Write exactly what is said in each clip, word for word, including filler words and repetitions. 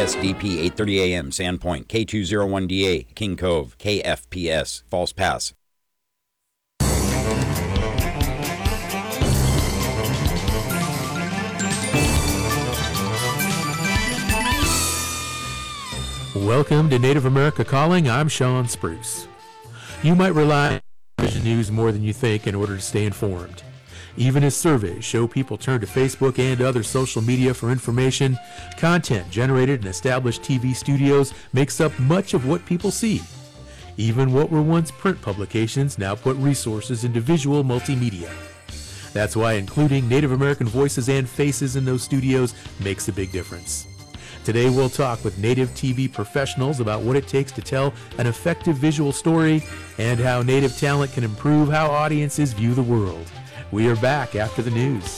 S D P eight thirty A M, Sandpoint, K two oh one D A, King Cove, K F P S, False Pass. Welcome to Native America Calling. I'm Sean Spruce. You might rely on television news more than you think in order to stay informed. Even as surveys show people turn to Facebook and other social media for information, content generated in established T V studios makes up much of what people see. Even what were once print publications now put resources into visual multimedia. That's why including Native American voices and faces in those studios makes a big difference. Today we'll talk with Native T V professionals about what it takes to tell an effective visual story and how Native talent can improve how audiences view the world. We are back after the news.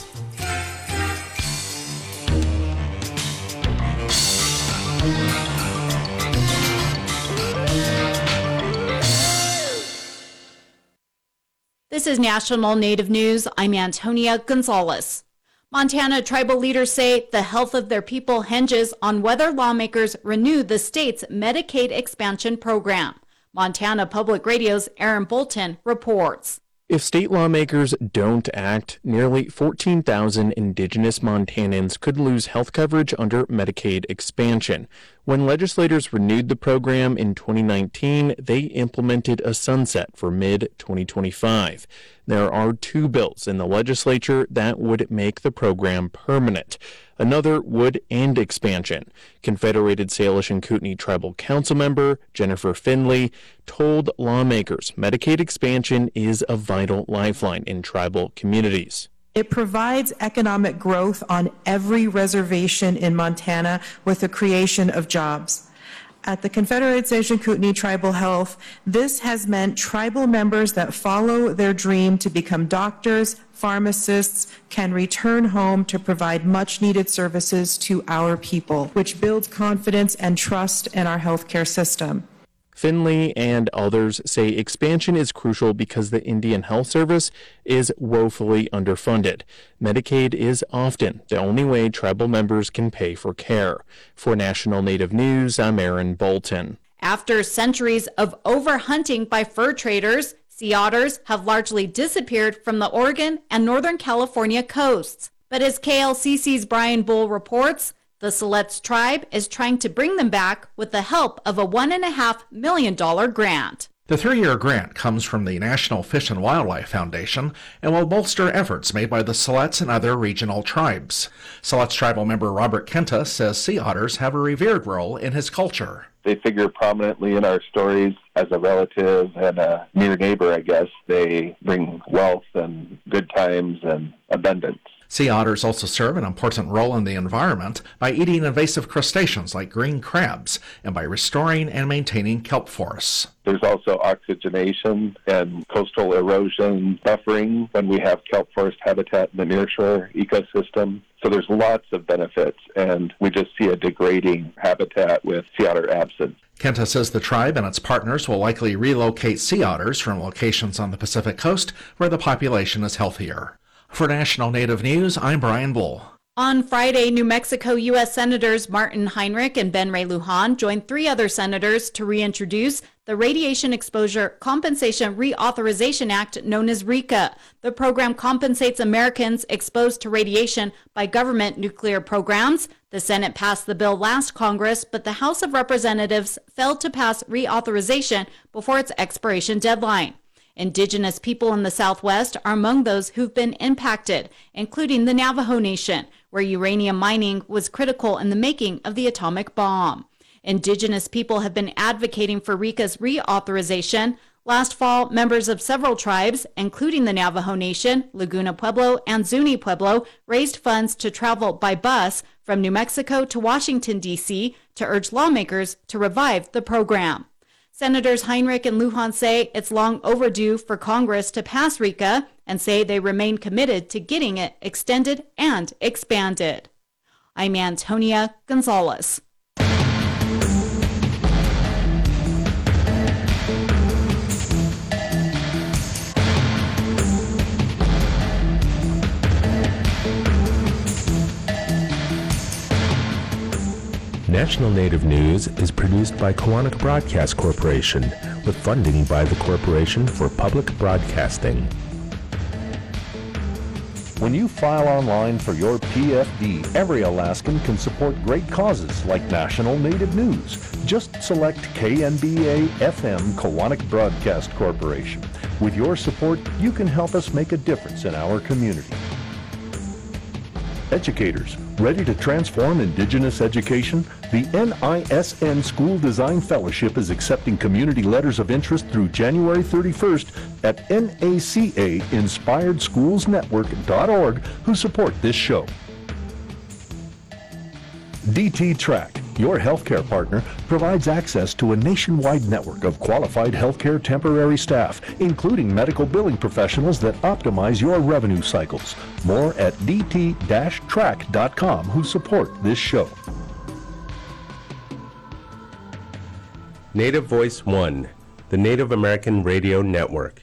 This is National Native News. I'm Antonia Gonzalez. Montana tribal leaders say the health of their people hinges on whether lawmakers renew the state's Medicaid expansion program. Montana Public Radio's Aaron Bolton reports. If state lawmakers don't act, nearly fourteen thousand Indigenous Montanans could lose health coverage under Medicaid expansion. When legislators renewed the program in twenty nineteen, they implemented a sunset for mid twenty twenty-five. There are two bills in the legislature that would make the program permanent. Another would end expansion. Confederated Salish and Kootenai Tribal Council member Jennifer Finley told lawmakers Medicaid expansion is a vital lifeline in tribal communities. It provides economic growth on every reservation in Montana with the creation of jobs. At the Confederated Salish and Kootenai Tribal Health, this has meant tribal members that follow their dream to become doctors, pharmacists, can return home to provide much-needed services to our people, which builds confidence and trust in our healthcare system. Finley and others say expansion is crucial because the Indian Health Service is woefully underfunded. Medicaid is often the only way tribal members can pay for care. For National Native News, I'm Aaron Bolton. After centuries of overhunting by fur traders, sea otters have largely disappeared from the Oregon and Northern California coasts. But as K L C C's Brian Bull reports, the Siletz tribe is trying to bring them back with the help of a one point five million dollars grant. The three-year grant comes from the National Fish and Wildlife Foundation and will bolster efforts made by the Siletz and other regional tribes. Siletz tribal member Robert Kenta says sea otters have a revered role in his culture. They figure prominently in our stories as a relative and a near neighbor, I guess. They bring wealth and good times and abundance. Sea otters also serve an important role in the environment by eating invasive crustaceans like green crabs and by restoring and maintaining kelp forests. There's also oxygenation and coastal erosion buffering when we have kelp forest habitat in the nearshore ecosystem. So there's lots of benefits, and we just see a degrading habitat with sea otter absent. Kenta says the tribe and its partners will likely relocate sea otters from locations on the Pacific coast where the population is healthier. For National Native News, I'm Brian Bull. On Friday, New Mexico U S Senators Martin Heinrich and Ben Ray Lujan joined three other senators to reintroduce the Radiation Exposure Compensation Reauthorization Act, known as RECA. The program compensates Americans exposed to radiation by government nuclear programs. The Senate passed the bill last Congress, but the House of Representatives failed to pass reauthorization before its expiration deadline. Indigenous people in the Southwest are among those who've been impacted, including the Navajo Nation, where uranium mining was critical in the making of the atomic bomb. Indigenous people have been advocating for RECA's reauthorization. Last fall, members of several tribes, including the Navajo Nation, Laguna Pueblo, and Zuni Pueblo, raised funds to travel by bus from New Mexico to Washington, D C to urge lawmakers to revive the program. Senators Heinrich and Lujan say it's long overdue for Congress to pass RECA and say they remain committed to getting it extended and expanded. I'm Antonia Gonzalez. National Native News is produced by Koahnic Broadcast Corporation with funding by the Corporation for Public Broadcasting. When you file online for your P F D, every Alaskan can support great causes like National Native News. Just select K N B A F M Koahnic Broadcast Corporation. With your support, you can help us make a difference in our community. Educators, ready to transform Indigenous education? The N I S N School Design Fellowship is accepting community letters of interest through January thirty-first at N A C A Inspired Schools Network dot org who support this show. D T Track, your healthcare partner, provides access to a nationwide network of qualified healthcare temporary staff, including medical billing professionals that optimize your revenue cycles. More at D T track dot com who support this show. Native Voice One, the Native American Radio Network.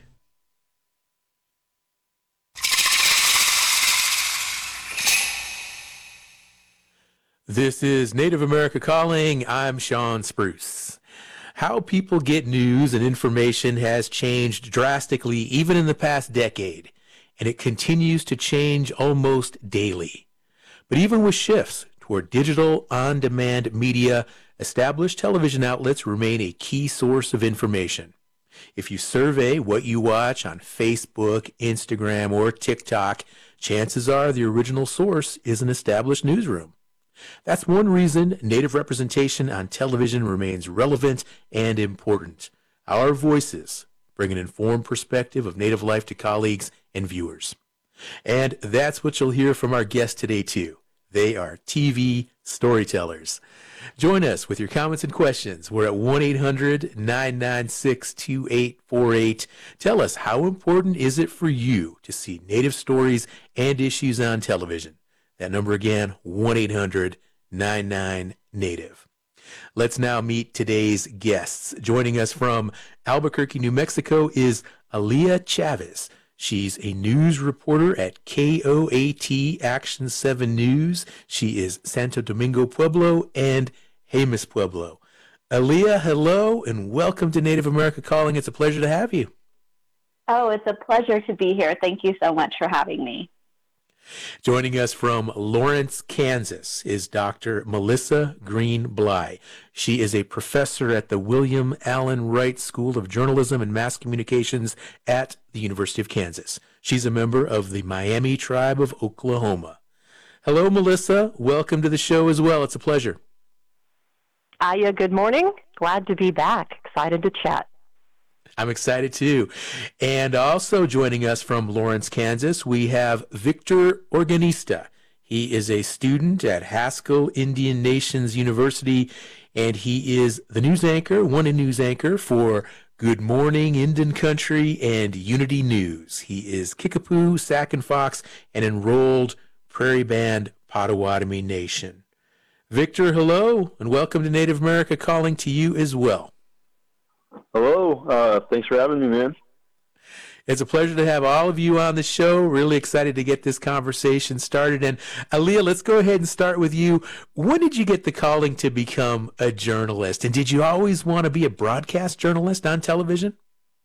This is Native America Calling. I'm Sean Spruce. How people get news and information has changed drastically even in the past decade, and it continues to change almost daily. But even with shifts toward digital on-demand media, established television outlets remain a key source of information. If you survey what you watch on Facebook, Instagram, or TikTok, chances are the original source is an established newsroom. That's one reason Native representation on television remains relevant and important. Our voices bring an informed perspective of Native life to colleagues and viewers. And that's what you'll hear from our guests today, too. They are T V storytellers. Join us with your comments and questions. We're at one eight hundred nine nine six two eight four eight. Tell us, how important is it for you to see Native stories and issues on television? That number again, one eight hundred nine nine Native. Let's now meet today's guests. Joining us from Albuquerque, New Mexico is Aaliyah Chavez. She's a news reporter at K O A T Action seven News. She is Santo Domingo Pueblo and Jemez Pueblo. Aaliyah, hello, and welcome to Native America Calling. It's a pleasure to have you. Oh, it's a pleasure to be here. Thank you so much for having me. Joining us from Lawrence, Kansas is Doctor Melissa Green Bly. She is a professor at the William Allen Wright School of Journalism and Mass Communications at the University of Kansas. She's a member of the Miami Tribe of Oklahoma. Hello, Melissa. Welcome to the show as well. It's a pleasure. Aya, good morning. Glad to be back. Excited to chat. I'm excited too. And also joining us from Lawrence, Kansas, we have Victor Organista. He is a student at Haskell Indian Nations University, and he is the news anchor, one news anchor for Good Morning Indian Country and Unity News. He is Kickapoo, Sac and Fox, and enrolled Prairie Band Potawatomi Nation. Victor, hello, and welcome to Native America Calling to you as well. Hello. Uh, thanks for having me, man. It's a pleasure to have all of you on the show. Really excited to get this conversation started. And Aaliyah, let's go ahead and start with you. When did you get the calling to become a journalist? And did you always want to be a broadcast journalist on television?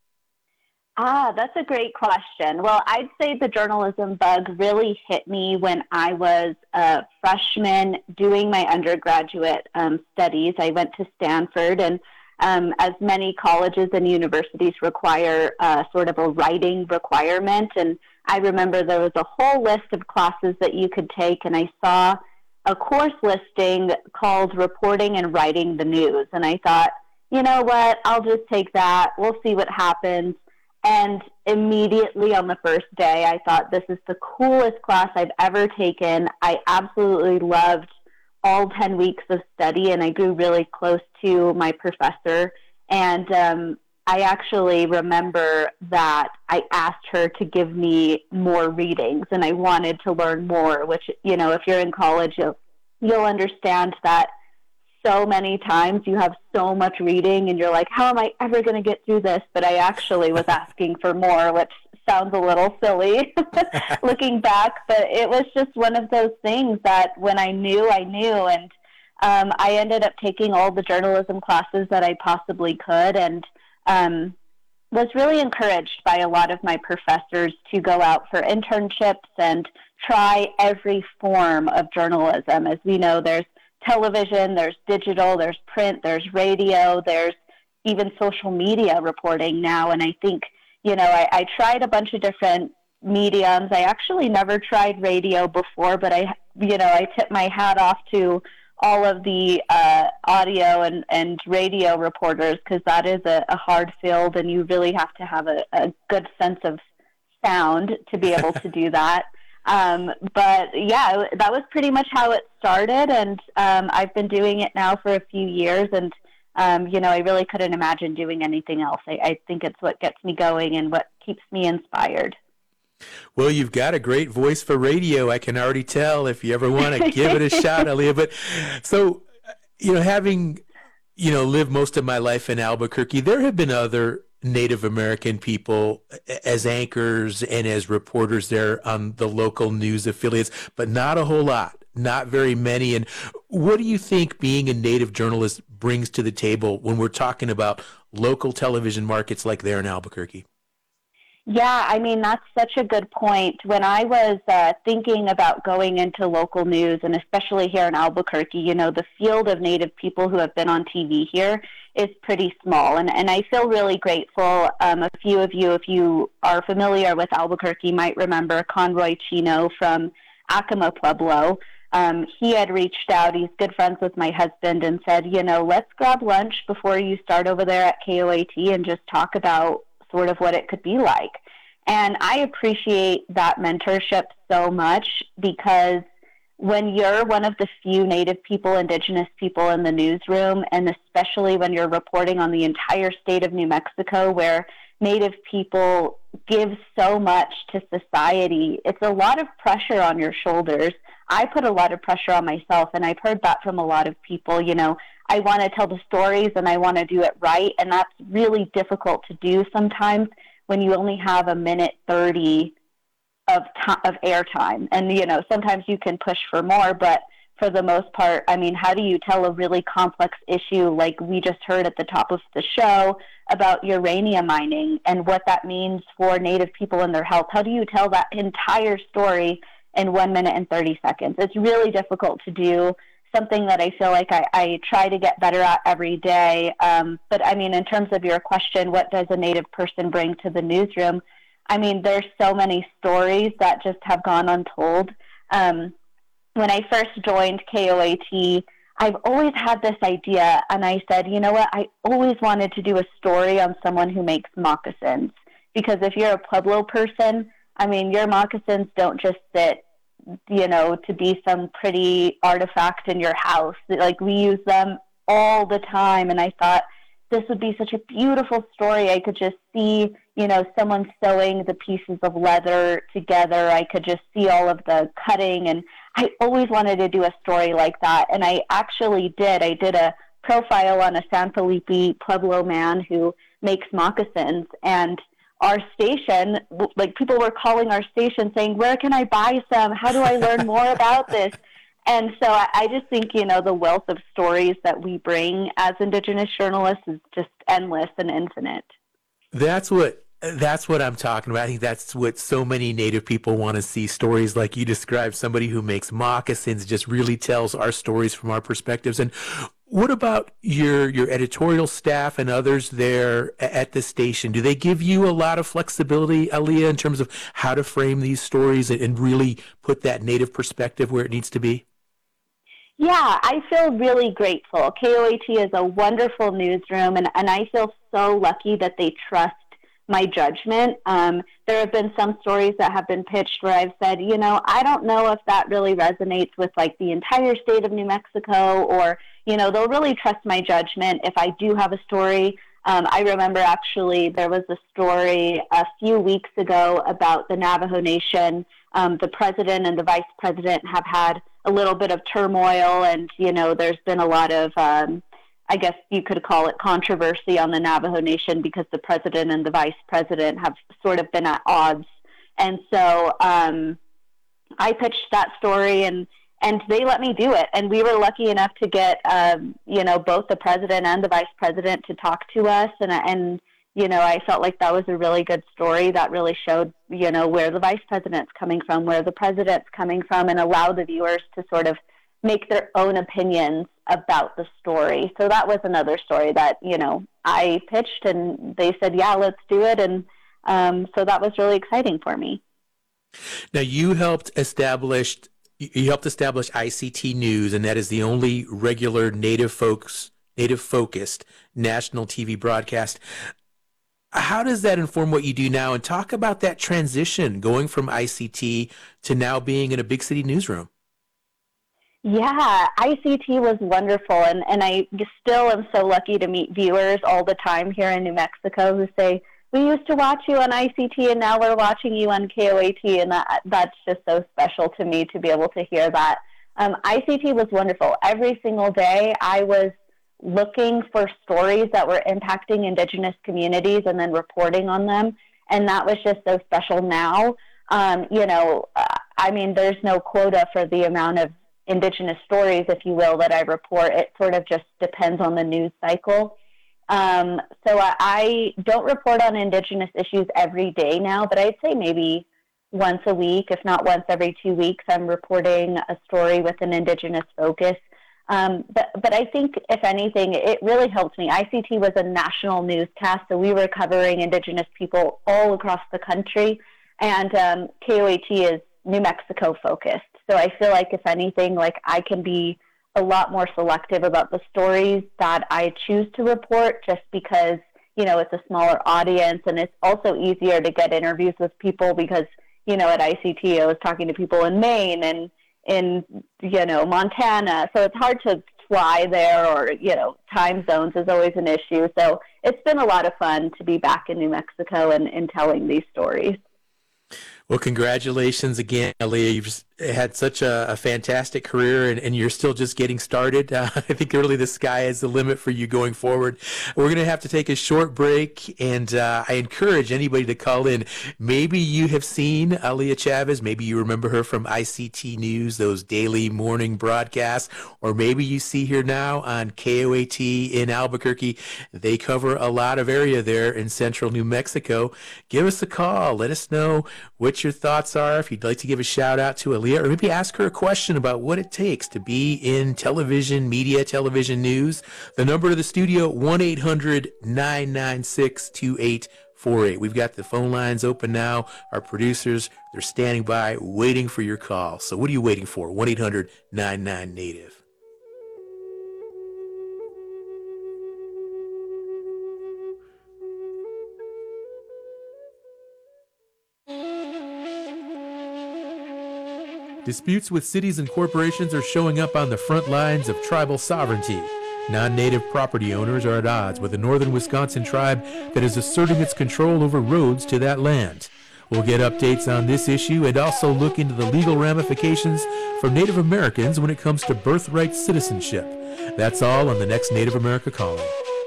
Ah, that's a great question. Well, I'd say the journalism bug really hit me when I was a freshman doing my undergraduate um, studies. I went to Stanford, and Um, as many colleges and universities require uh, sort of a writing requirement. And I remember there was a whole list of classes that you could take, and I saw a course listing called Reporting and Writing the News. And I thought, you know what, I'll just take that. We'll see what happens. And immediately on the first day, I thought, this is the coolest class I've ever taken. I absolutely loved all ten weeks of study, and I grew really close to my professor. And um, I actually remember that I asked her to give me more readings, and I wanted to learn more, which, you know, if you're in college, you'll, you'll understand that so many times you have so much reading, and you're like, how am I ever going to get through this? But I actually was asking for more, which sounds a little silly looking back, but it was just one of those things that when I knew, I knew. And um, I ended up taking all the journalism classes that I possibly could, and um, was really encouraged by a lot of my professors to go out for internships and try every form of journalism. As we know, there's television, there's digital, there's print, there's radio, there's even social media reporting now. And I think, you know, I, I tried a bunch of different mediums. I actually never tried radio before, but I, you know, I tip my hat off to all of the uh, audio and, and radio reporters, because that is a, a hard field, and you really have to have a, a good sense of sound to be able to do that. Um, but yeah, that was pretty much how it started, and um, I've been doing it now for a few years, and um, you know, I really couldn't imagine doing anything else. I, I think it's what gets me going and what keeps me inspired. Well, you've got a great voice for radio. I can already tell if you ever want to give it a shot, Aaliyah. But so, you know, having, you know, lived most of my life in Albuquerque, there have been other Native American people as anchors and as reporters there on the local news affiliates, but not a whole lot, not very many. And what do you think being a Native journalist brings to the table when we're talking about local television markets like there in Albuquerque? Yeah, I mean, that's such a good point. When I was uh, thinking about going into local news, and especially here in Albuquerque, you know, the field of Native people who have been on T V here is pretty small. And, and I feel really grateful. Um, a few of you, if you are familiar with Albuquerque, might remember Conroy Chino from Acoma Pueblo. Um, he had reached out. He's good friends with my husband, and said, you know, let's grab lunch before you start over there at K O A T and just talk about sort of what it could be like. And I appreciate that mentorship so much, because when you're one of the few Native people, Indigenous people in the newsroom, and especially when you're reporting on the entire state of New Mexico, where Native people give so much to society, it's a lot of pressure on your shoulders. I put a lot of pressure on myself, and I've heard that from a lot of people. You know, I want to tell the stories and I want to do it right, and that's really difficult to do sometimes when you only have a minute thirty of to- of airtime. And, you know, sometimes you can push for more, but for the most part, I mean, how do you tell a really complex issue like we just heard at the top of the show about uranium mining and what that means for Native people and their health? How do you tell that entire story in one minute and thirty seconds? It's really difficult to do, something that I feel like I, I try to get better at every day. Um, but I mean, in terms of your question, what does a Native person bring to the newsroom? I mean, there's so many stories that just have gone untold. Um, when I first joined K O A T, I've always had this idea, and I said, you know what, I always wanted to do a story on someone who makes moccasins. Because if you're a Pueblo person, I mean, your moccasins don't just sit, you know, to be some pretty artifact in your house. Like, we use them all the time, and I thought this would be such a beautiful story. I could just see, you know, someone sewing the pieces of leather together. I could just see all of the cutting, and I always wanted to do a story like that, and I actually did. I did a profile on a San Felipe Pueblo man who makes moccasins, and our station, like, people were calling our station saying, where can I buy some? How do I learn more about this? And so I, I just think, you know, the wealth of stories that we bring as Indigenous journalists is just endless and infinite. That's what that's what I'm talking about. I think that's what so many Native people want to see, stories like you described. Somebody who makes moccasins just really tells our stories from our perspectives. And what about your your editorial staff and others there at the station? Do they give you a lot of flexibility, Aaliyah, in terms of how to frame these stories and really put that Native perspective where it needs to be? Yeah, I feel really grateful. K O A T is a wonderful newsroom, and, and I feel so lucky that they trust my judgment. Um, there have been some stories that have been pitched where I've said, you know, I don't know if that really resonates with, like, the entire state of New Mexico, or, you know, they'll really trust my judgment if I do have a story. Um, I remember actually there was a story a few weeks ago about the Navajo Nation. Um, the president and the vice president have had a little bit of turmoil, and, you know, there's been a lot of, um, I guess you could call it controversy on the Navajo Nation, because the president and the vice president have sort of been at odds. And so um, I pitched that story, and and they let me do it. And we were lucky enough to get, um, you know, both the president and the vice president to talk to us. And, and, you know, I felt like that was a really good story that really showed, you know, where the vice president's coming from, where the president's coming from, and allow the viewers to sort of make their own opinions about the story. So that was another story that, you know, I pitched and they said, yeah, let's do it. And um, so that was really exciting for me. Now, you helped establish you helped establish I C T News, and that is the only regular Native folks, Native focused national T V broadcast. How does that inform what you do now? And talk about that transition going from I C T to now being in a big city newsroom. Yeah, I C T was wonderful, and, and I still am so lucky to meet viewers all the time here in New Mexico who say, we used to watch you on I C T, and now we're watching you on K O A T, and that that's just so special to me to be able to hear that. Um, I C T was wonderful. Every single day I was looking for stories that were impacting Indigenous communities and then reporting on them, and that was just so special now. Um, you know, uh, I mean, there's no quota for the amount of Indigenous stories, if you will, that I report. It sort of just depends on the news cycle. Um, so I, I don't report on Indigenous issues every day now, but I'd say maybe once a week, if not once every two weeks, I'm reporting a story with an Indigenous focus. Um, but, but I think, if anything, it really helped me. I C T was a national newscast, so we were covering Indigenous people all across the country, and um, K O A T is New Mexico focused. So I feel like, if anything, like I can be a lot more selective about the stories that I choose to report, just because, you know, it's a smaller audience, and it's also easier to get interviews with people because, you know, at I C T I was talking to people in Maine and in, you know, Montana. So it's hard to fly there, or, you know, time zones is always an issue. So it's been a lot of fun to be back in New Mexico and, and telling these stories. Well, congratulations again, Aaliyah. You've had such a, a fantastic career, and, and you're still just getting started. Uh, I think really the sky is the limit for you going forward. We're going to have to take a short break, and uh, I encourage anybody to call in. Maybe you have seen Aaliyah Chavez. Maybe you remember her from I C T News, those daily morning broadcasts, or maybe you see her now on K O A T in Albuquerque. They cover a lot of area there in central New Mexico. Give us a call. Let us know what your thoughts are. If you'd like to give a shout out to Aaliyah, or maybe ask her a question about what it takes to be in television, media, television news, the number to the studio, one eight hundred nine nine six two eight four eight. We've got the phone lines open now. Our producers, they're standing by waiting for your call. So what are you waiting for? one eight hundred nine nine native. Disputes with cities and corporations are showing up on the front lines of tribal sovereignty. Non-native property owners are at odds with the northern Wisconsin tribe that is asserting its control over roads to that land. We'll get updates on this issue and also look into the legal ramifications for Native Americans when it comes to birthright citizenship. That's all on the next Native America Calling.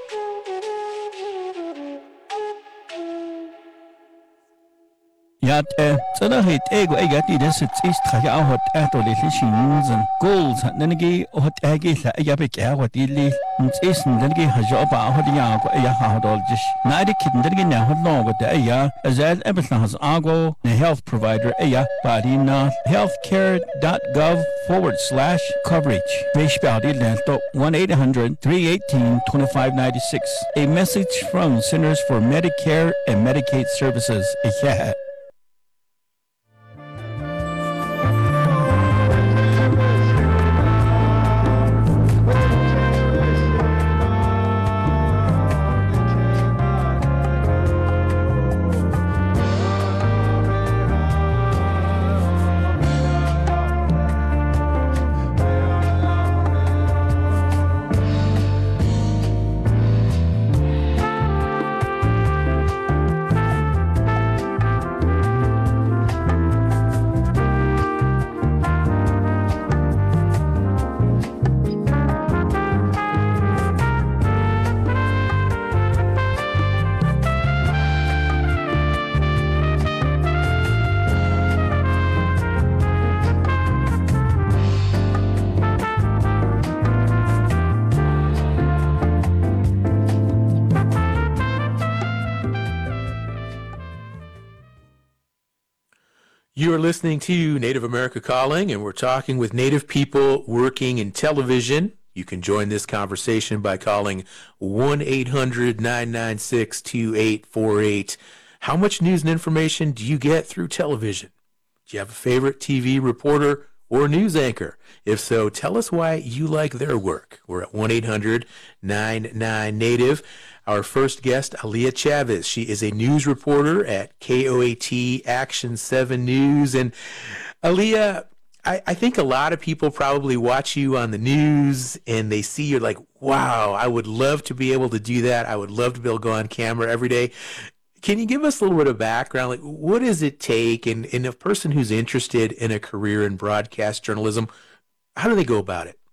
Yat eh sada hit ego e gati des is khaya hot ato le shins and goals nangi hot agi sa ya be kya hot ili is nangi hajo ba hot ya ko ya ha dol jish na de kid nangi na hot no go de ya azal ebsan has ago the health provider ya badina healthcare.gov forward slash coverage besh badi lento one eight hundred three eighteen twenty-five ninety-six. A message from Centers for Medicare and Medicaid Services. Yeah. You are listening to Native America Calling, and we're talking with Native people working in television. You can join this conversation by calling one eight hundred nine nine six two eight four eight. How much news and information do you get through television? Do you have a favorite T V reporter or news anchor? If so, tell us why you like their work. We're at one eight hundred nine nine Native. Our first guest, Aaliyah Chavez. She is a news reporter at K O A T Action seven News. And Aaliyah, I, I think a lot of people probably watch you on the news and they see you're like, wow, I would love to be able to do that. I would love to be able to go on camera every day. Can you give us a little bit of background? Like, what does it take? And, and a person who's interested in a career in broadcast journalism, how do they go about it?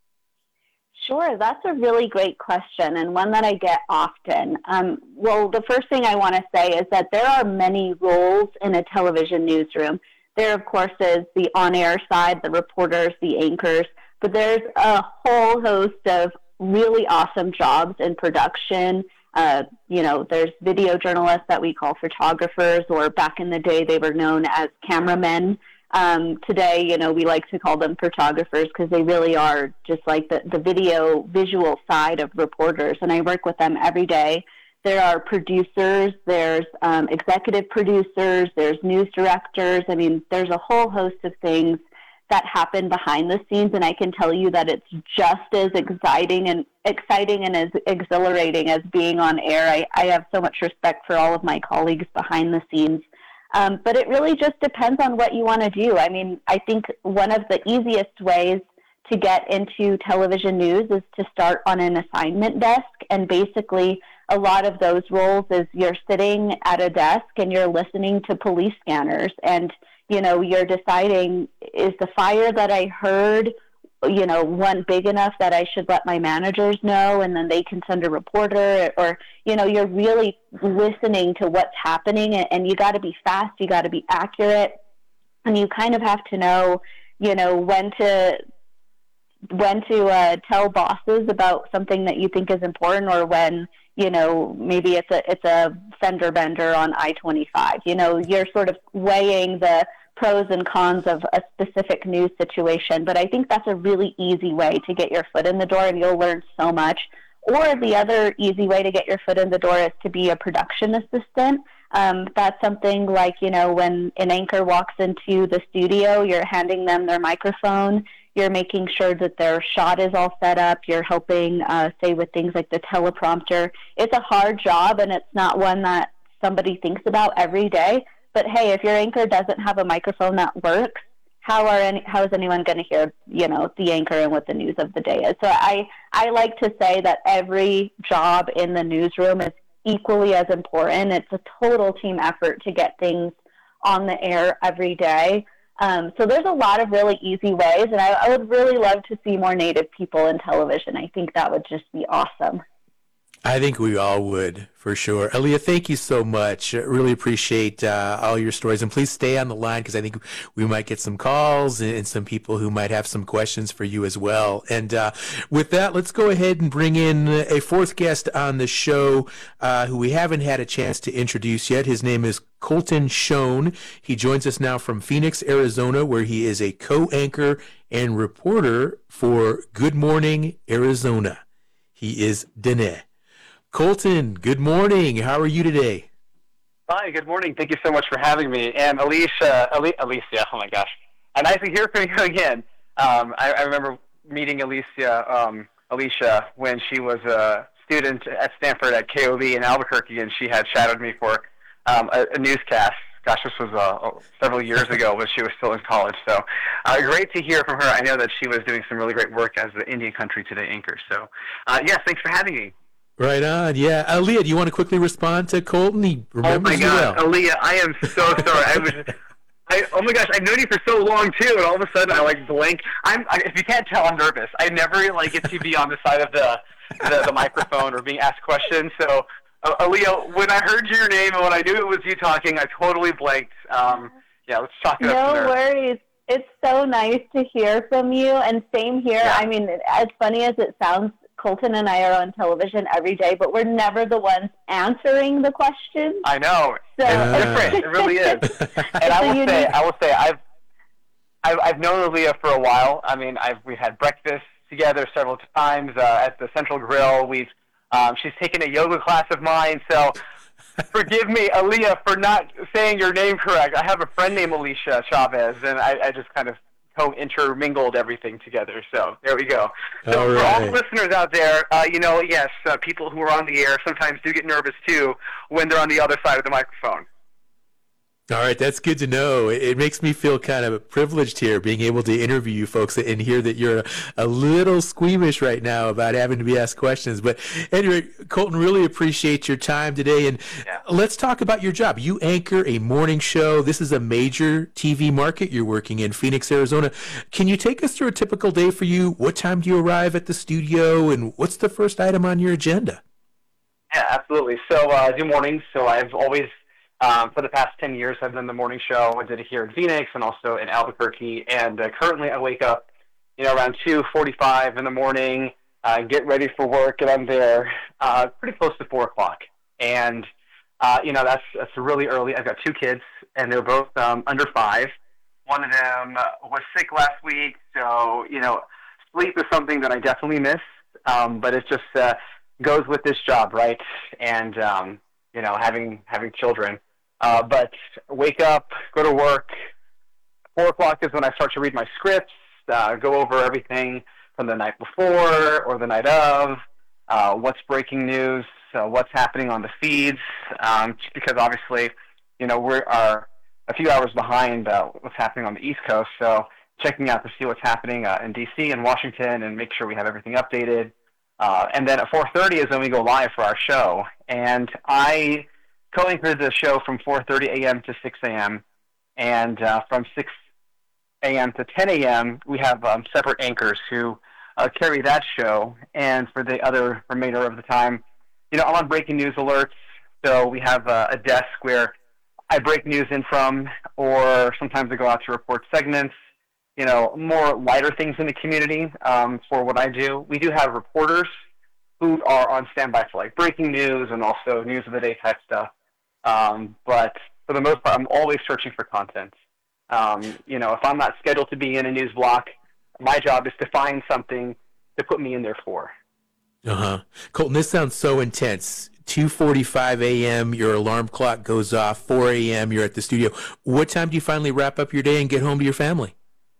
Sure, that's a really great question and one that I get often. Um, well, the first thing I want to say is that there are many roles in a television newsroom. There, of course, is the on-air side, the reporters, the anchors, but there's a whole host of really awesome jobs in production. Uh, you know, there's video journalists that we call photographers, or back in the day they were known as cameramen. Um, today, you know, we like to call them photographers because they really are just like the, the video visual side of reporters, and I work with them every day. There are producers, there's um, executive producers, there's news directors. I mean, there's a whole host of things that happen behind the scenes, and I can tell you that it's just as exciting and exciting and as exhilarating as being on air. I, I have so much respect for all of my colleagues behind the scenes. Um, but it really just depends on what you want to do. I mean, I think one of the easiest ways to get into television news is to start on an assignment desk. And basically, a lot of those roles is you're sitting at a desk and you're listening to police scanners. And, you know, you're deciding, is the fire that I heard, you know, one big enough that I should let my managers know and then they can send a reporter? Or, you know, you're really listening to what's happening, and you got to be fast, you got to be accurate, and you kind of have to know, you know, when to when to uh, tell bosses about something that you think is important, or when, you know, maybe it's a it's a fender bender on I twenty-five. You know, you're sort of weighing the pros and cons of a specific news situation. But I think that's a really easy way to get your foot in the door, and you'll learn so much. Or the other easy way to get your foot in the door is to be a production assistant. Um, that's something like, you know, when an anchor walks into the studio, you're handing them their microphone, you're making sure that their shot is all set up, you're helping, uh, say, with things like the teleprompter. It's a hard job, and it's not one that somebody thinks about every day. But hey, if your anchor doesn't have a microphone that works, how are any, how is anyone going to hear, you know, the anchor and what the news of the day is? So I, I like to say that every job in the newsroom is equally as important. It's a total team effort to get things on the air every day. Um, so there's a lot of really easy ways, and I, I would really love to see more Native people in television. I think that would just be awesome. I think we all would, for sure. Aaliyah, thank you so much. I really appreciate uh, all your stories. And please stay on the line, because I think we might get some calls and some people who might have some questions for you as well. And uh, with that, let's go ahead and bring in a fourth guest on the show uh, who we haven't had a chance to introduce yet. His name is Colton Schoen. He joins us now from Phoenix, Arizona, where he is a co-anchor and reporter for Good Morning Arizona. He is Dene. Colton, good morning. How are you today? Hi, good morning. Thank you so much for having me. And Alicia, Ali, Alicia, oh my gosh. Uh, nice to hear from you again. Um, I, I remember meeting Alicia, um, Alicia when she was a student at Stanford at K O V in Albuquerque, and she had shadowed me for um, a, a newscast. Gosh, this was uh, several years ago, but she was still in college. So uh, great to hear from her. I know that she was doing some really great work as the Indian Country Today anchor. So, uh, yes, thanks for having me. Right on, yeah. Aaliyah, do you want to quickly respond to Colton? He remembers oh my God, well. Aaliyah, I am so sorry. I was, I oh my gosh, I've known you for so long too, and all of a sudden I like blank. I'm, I, if you can't tell, I'm nervous. I never like get to be on the side of the the, the microphone or being asked questions. So, uh, Aaliyah, when I heard your name and when I knew it was you talking, I totally blanked. Um, yeah, let's talk it up from there. No worries. It's so nice to hear from you, and same here. Yeah. I mean, as funny as it sounds, Colton and I are on television every day, but we're never the ones answering the questions. I know. So, it's different. It really is. And I will say, I will say, I've, I've, I've known Aaliyah for a while. I mean, I've we had breakfast together several times uh, at the Central Grill. We've, um, she's taken a yoga class of mine, so forgive me, Aaliyah, for not saying your name correct. I have a friend named Alicia Chavez, and I, I just kind of co-intermingled everything together. So there we go. So all for right. all the listeners out there, uh, you know, yes, uh, people who are on the air sometimes do get nervous too when they're on the other side of the microphone. All right, that's good to know. It, it makes me feel kind of privileged here, being able to interview you folks and hear that you're a, a little squeamish right now about having to be asked questions. But anyway, Colton, really appreciate your time today. And yeah. let's talk about your job. You anchor a morning show. This is a major T V market you're working in, Phoenix, Arizona. Can you take us through a typical day for you? What time do you arrive at the studio, and what's the first item on your agenda? Yeah, absolutely. So uh, I do mornings, so I've always Um, for the past ten years, I've done the morning show. I did it here in Phoenix and also in Albuquerque. And uh, currently I wake up, you know, around two forty-five in the morning, uh, get ready for work, and I'm there uh, pretty close to four o'clock. And, uh, you know, that's, that's really early. I've got two kids, and they're both um, under five. One of them uh, was sick last week, so, you know, sleep is something that I definitely miss. Um, but it just uh, goes with this job, right? And, um, you know, having having children. Uh, but wake up, go to work. Four o'clock is when I start to read my scripts, uh, go over everything from the night before or the night of, uh, what's breaking news, uh, what's happening on the feeds, um, just because obviously, you know, we are a few hours behind uh, what's happening on the East Coast, so checking out to see what's happening uh, in D C and Washington and make sure we have everything updated. Uh, and then at four thirty is when we go live for our show. And I co-anchor the show from four thirty a.m. to six a.m. And uh, from six a.m. to ten a.m., we have um, separate anchors who uh, carry that show. And for the other remainder of the time, you know, I'm on breaking news alerts. So we have uh, a desk where I break news in from, or sometimes I go out to report segments, you know, more lighter things in the community um, for what I do. We do have reporters who are on standby for like breaking news and also news of the day type stuff. Um, but for the most part, I'm always searching for content. Um, you know, if I'm not scheduled to be in a news block, my job is to find something to put me in there for. Uh-huh. Colton, this sounds so intense. two forty-five a.m., your alarm clock goes off. four a.m., you're at the studio. What time do you finally wrap up your day and get home to your family?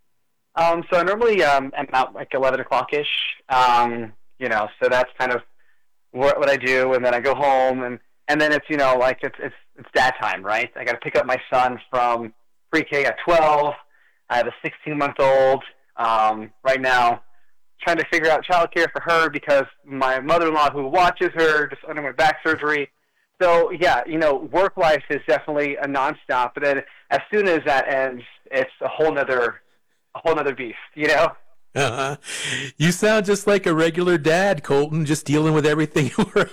Um, so I normally um, am out like eleven o'clock-ish, um, you know, so that's kind of what, what I do, and then I go home, and, and then it's, you know, like it's it's it's dad time, right? I got to pick up my son from pre-K at twelve. I have a sixteen-month-old um, right now, trying to figure out childcare for her because my mother-in-law who watches her just underwent back surgery. So, yeah, you know, work life is definitely a nonstop, but then as soon as that ends, it's a whole nother a whole nother beast, you know? Uh-huh. You sound just like a regular dad, Colton, just dealing with everything,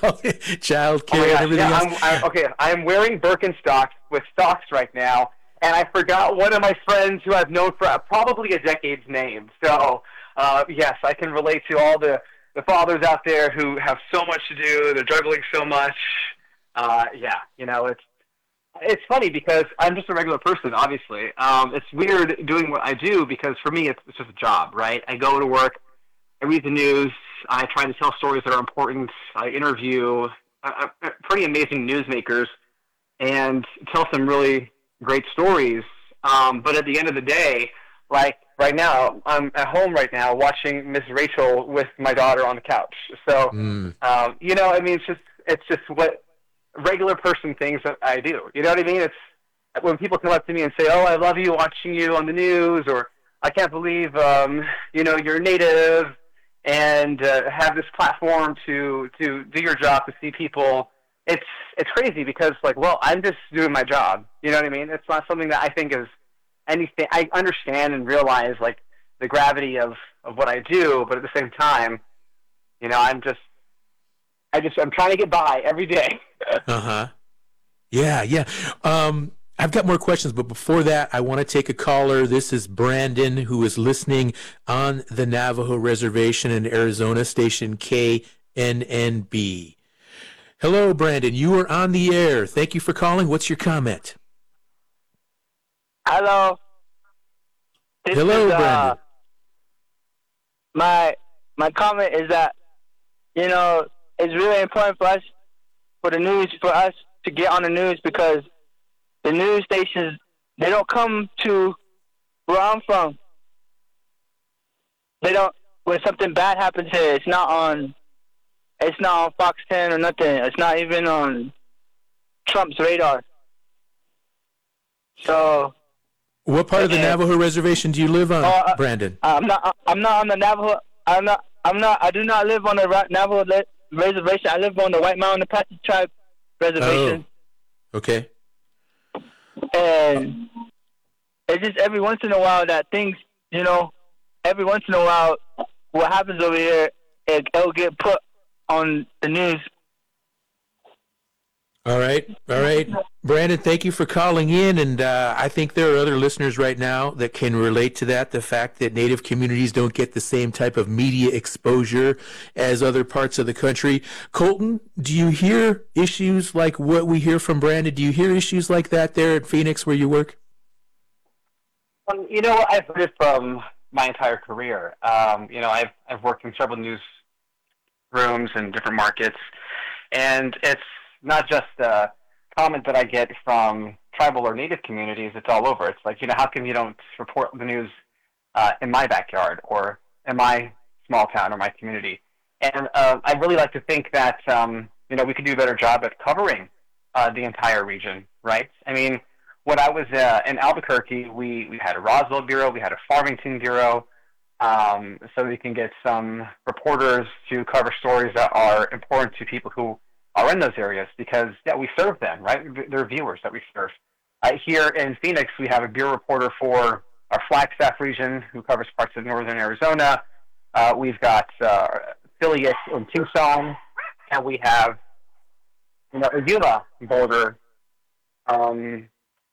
child care oh and everything yeah, else. I'm, I'm, okay, I'm wearing Birkenstocks with socks right now, and I forgot one of my friends who I've known for probably a decade's name. So, uh, yes, I can relate to all the, the fathers out there who have so much to do, they're juggling so much. Uh, yeah, you know, it's It's funny because I'm just a regular person, obviously. Um, it's weird doing what I do because for me it's, it's just a job, right? I go to work, I read the news, I try to tell stories that are important, I interview uh, uh, pretty amazing newsmakers and tell some really great stories. Um, but at the end of the day, like right now, I'm at home right now watching Miss Rachel with my daughter on the couch. So, mm. um, you know, I mean, it's just it's just what regular person things that I do. You know what I mean? It's when people come up to me and say, "Oh, I love you watching you on the news," or "I can't believe um, you know you're native and uh, have this platform to to do your job to see people." It's it's crazy because like, well, I'm just doing my job. You know what I mean? It's not something that I think is anything. I understand and realize like the gravity of of what I do, but at the same time, you know, I'm just I just I'm trying to get by every day. Uh-huh. Yeah, yeah. Um, I've got more questions, but before that, I want to take a caller. This is Brandon, who is listening on the Navajo Reservation in Arizona, station K N N B. Hello, Brandon. You are on the air. Thank you for calling. What's your comment? Hello. This Hello, is, uh, Brandon. My my comment is that, you know, it's really important for us, for the news, for us to get on the news, because the news stations, they don't come to where I'm from. They don't, when something bad happens here, it's not on, it's not on Fox ten or nothing. It's not even on Trump's radar. So. What part of the Navajo Reservation do you live on, uh, Brandon? I'm not, I'm not on the Navajo, I'm not, I'm not, I do not live on the Ra- Navajo le- Reservation. I live on the White Mountain Apache Tribe Reservation. Oh, okay. And it's just every once in a while that things, you know, every once in a while, what happens over here, it, it'll get put on the news. All right. All right. Brandon, thank you for calling in. And uh, I think there are other listeners right now that can relate to that, the fact that Native communities don't get the same type of media exposure as other parts of the country. Colton, do you hear issues like what we hear from Brandon? Do you hear issues like that there at Phoenix where you work? Um, you know, I've heard it from my entire career. Um, you know, I've I've worked in several news rooms in different markets, and it's not just a comment that I get from tribal or Native communities. It's all over. It's like, you know, how come you don't report the news uh, in my backyard or in my small town or my community? And uh, I really like to think that, um, you know, we could do a better job at covering uh, the entire region, right? I mean, when I was uh, in Albuquerque, we, we had a Roswell Bureau, we had a Farmington Bureau, um, so we can get some reporters to cover stories that are important to people who are in those areas, because yeah, we serve them, right? They're viewers that we serve. Uh, here in Phoenix, we have a bureau reporter for our Flagstaff region who covers parts of northern Arizona. Uh, we've got uh, affiliates in Tucson, and we have, you know, a Yuma Boulder um,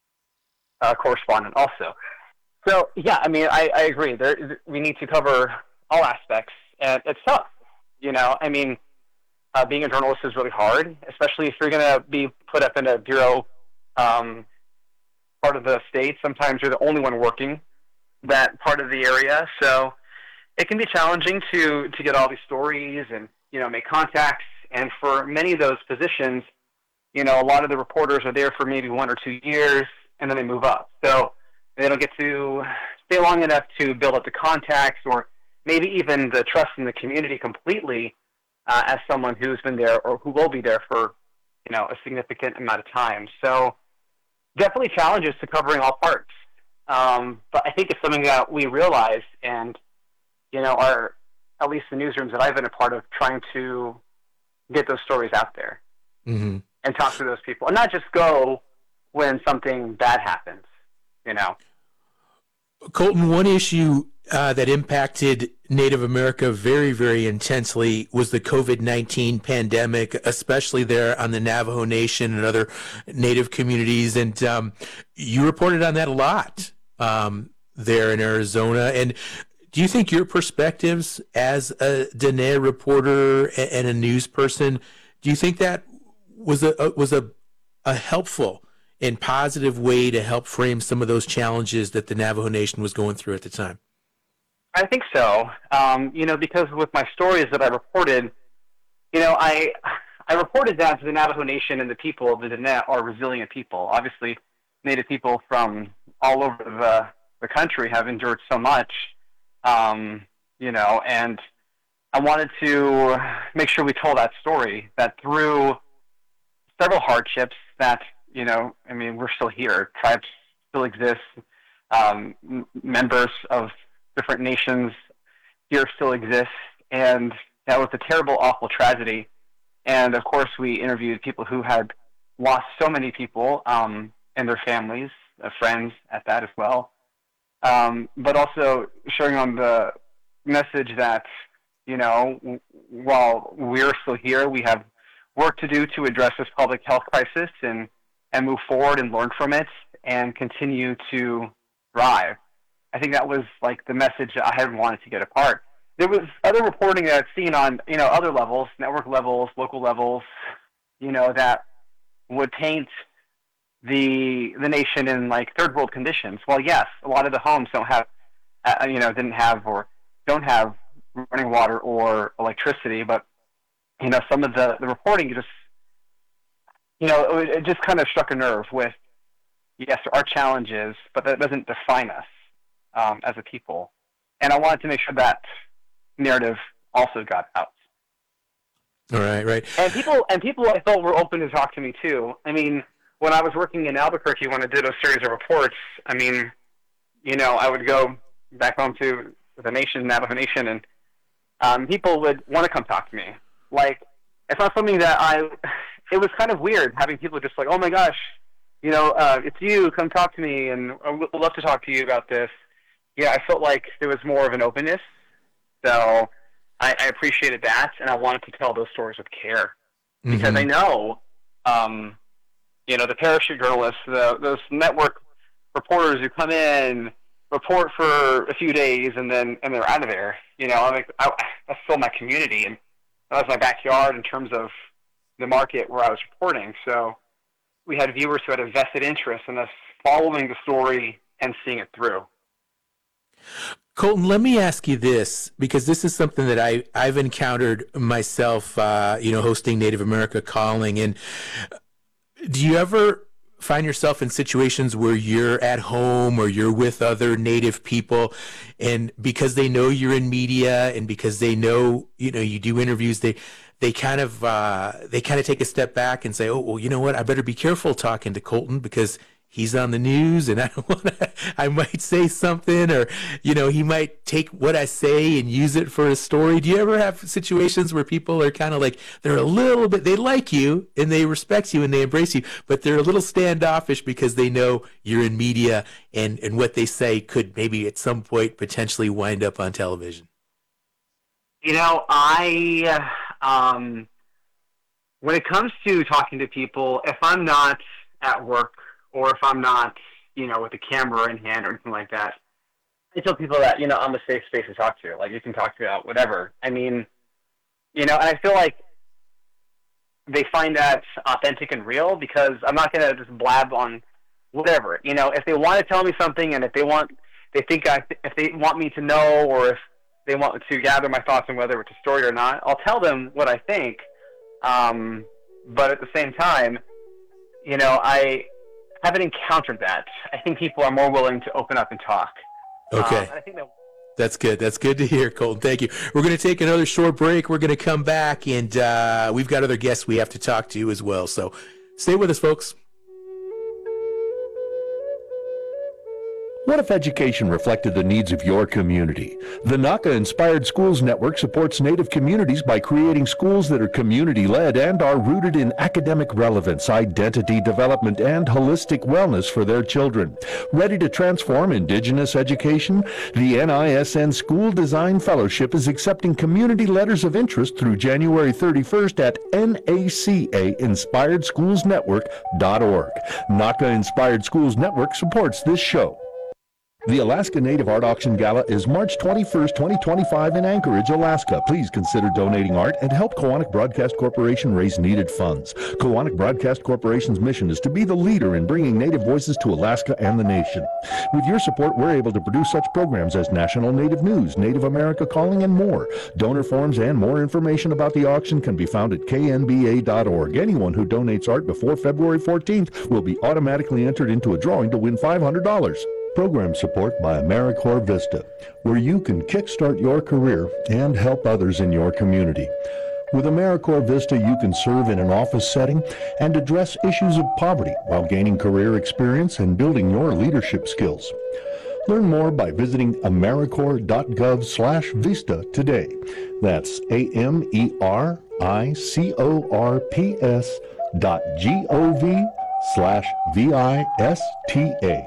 uh, correspondent also. So yeah, I mean, I, I agree. There, we need to cover all aspects, and it's tough. You know, I mean. Uh, being a journalist is really hard, especially if you're going to be put up in a bureau um, part of the state. Sometimes you're the only one working that part of the area, so it can be challenging to to get all these stories and, you know, make contacts. And for many of those positions, you know, a lot of the reporters are there for maybe one or two years, and then they move up. So they don't get to stay long enough to build up the contacts or maybe even the trust in the community completely. Uh, as someone who's been there or who will be there for, you know, a significant amount of time. So definitely challenges to covering all parts. Um, but I think it's something that we realize, and, you know, our, at least the newsrooms that I've been a part of, trying to get those stories out there mm-hmm. and talk to those people, and not just go when something bad happens, you know. Colton, one issue uh, that impacted Native America very, very intensely was the COVID nineteen pandemic, especially there on the Navajo Nation and other Native communities. And um, you reported on that a lot um, there in Arizona. And do you think your perspectives as a Dene reporter and a news person, do you think that was a was a, a helpful and positive way to help frame some of those challenges that the Navajo Nation was going through at the time? I think so. Um, you know, because with my stories that I reported, you know, I I reported that the Navajo Nation and the people of the Dene are resilient people. Obviously, Native people from all over the, the country have endured so much, um, you know, and I wanted to make sure we told that story, that through several hardships that, you know, I mean, we're still here. Tribes still exist. Um, m- members of different nations here still exist. And that was a terrible, awful tragedy. And, of course, we interviewed people who had lost so many people um, and their families, uh, friends at that as well. Um, but also showing on the message that, you know, w- while we're still here, we have work to do to address this public health crisis and and move forward and learn from it. and continue to thrive. I think that was like the message that I had wanted to get apart. There was other reporting that I've seen on, you know, other levels, network levels, local levels, you know, that would paint the the nation in like third world conditions. Well, yes, a lot of the homes don't have, uh, you know, didn't have or don't have running water or electricity, but you know, some of the, the reporting just, you know, it, it just kind of struck a nerve with, yes, there are challenges, but that doesn't define us um, as a people. And I wanted to make sure that narrative also got out. All right, right. And people, and people I felt were open to talk to me too. I mean, when I was working in Albuquerque, when I did a series of reports, I mean, you know, I would go back home to the nation, Navajo Nation, and um, people would want to come talk to me. Like, it's not something that I, it was kind of weird having people just like, oh my gosh, you know, uh, it's you, come talk to me, and I would love to talk to you about this. Yeah, I felt like there was more of an openness, so I, I appreciated that, and I wanted to tell those stories with care. Because mm-hmm. I know, um, you know, the parachute journalists, the, those network reporters who come in, report for a few days, and then and they're out of there. You know, I'm like, I, that's still my community, and that was my backyard in terms of the market where I was reporting. So we had viewers who had a vested interest in us following the story and seeing it through. Colton, let me ask you this, because this is something that I, I've encountered myself, uh, you know, hosting Native America Calling. And do you ever find yourself in situations where you're at home or you're with other Native people, and because they know you're in media and because they know, you know, you do interviews, they they kind of uh, they kind of take a step back and say, oh, well, you know what, I better be careful talking to Colton because he's on the news and I don't want to, I might say something, or, you know, he might take what I say and use it for a story. Do you ever have situations where people are kind of like, they're a little bit, they like you and they respect you and they embrace you, but they're a little standoffish because they know you're in media and, and what they say could maybe at some point potentially wind up on television? You know, I, um, when it comes to talking to people, if I'm not at work, or if I'm not, you know, with a camera in hand or anything like that, I tell people that, you know, I'm a safe space to talk to. Like, you can talk to me about whatever. I mean, you know, and I feel like they find that authentic and real because I'm not going to just blab on whatever. You know, if they want to tell me something and if they want, they think I, if they want me to know, or if they want to gather my thoughts on whether it's a story or not, I'll tell them what I think. Um, but at the same time, you know, I haven't encountered that. I think people are more willing to open up and talk. Okay. Um, and I think that That's good. That's good to hear, Colton. Thank you. We're going to take another short break. We're going to come back, and uh, we've got other guests we have to talk to as well. So stay with us, folks. What if education reflected the needs of your community? The NACA Inspired Schools Network supports Native communities by creating schools that are community-led and are rooted in academic relevance, identity development, and holistic wellness for their children. Ready to transform Indigenous education? The N I S N School Design Fellowship is accepting community letters of interest through January thirty-first at N A C A Inspired Schools Network dot org. NACA Inspired Schools Network supports this show. The Alaska Native Art Auction Gala is March twenty-first, twenty twenty-five in Anchorage, Alaska. Please consider donating art and help Koahnic Broadcast Corporation raise needed funds. Koahnic Broadcast Corporation's mission is to be the leader in bringing Native voices to Alaska and the nation. With your support, we're able to produce such programs as National Native News, Native America Calling, and more. Donor forms and more information about the auction can be found at K N B A dot org. Anyone who donates art before February fourteenth will be automatically entered into a drawing to win five hundred dollars. Program support by AmeriCorps Vista, where you can kickstart your career and help others in your community. With AmeriCorps Vista, you can serve in an office setting and address issues of poverty while gaining career experience and building your leadership skills. Learn more by visiting AmeriCorps dot gov slash Vista today. That's A M E R I C O R P S dot G O V slash V I S T A.